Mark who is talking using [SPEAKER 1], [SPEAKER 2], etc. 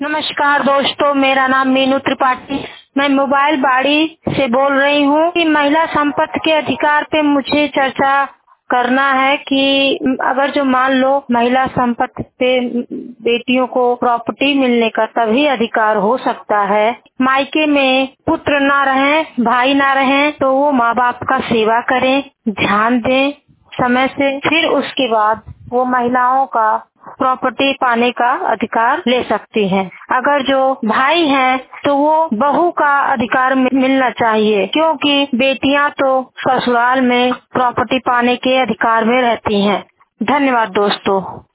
[SPEAKER 1] नमस्कार दोस्तों, मेरा नाम मीनू त्रिपाठी। मैं मोबाइल बाड़ी से बोल रही हूँ कि महिला संपत्ति के अधिकार पे मुझे चर्चा करना है कि अगर जो मान लो महिला संपत्ति पे बेटियों को प्रॉपर्टी मिलने का तभी अधिकार हो सकता है। मायके में पुत्र ना रहे, भाई ना रहे तो वो माँ बाप का सेवा करें, ध्यान दें समय से, फिर उसके बाद वो महिलाओं का प्रॉपर्टी पाने का अधिकार ले सकती हैं। अगर जो भाई हैं तो वो बहू का अधिकार मिलना चाहिए, क्योंकि बेटियां तो ससुराल में प्रॉपर्टी पाने के अधिकार में रहती हैं। धन्यवाद दोस्तों।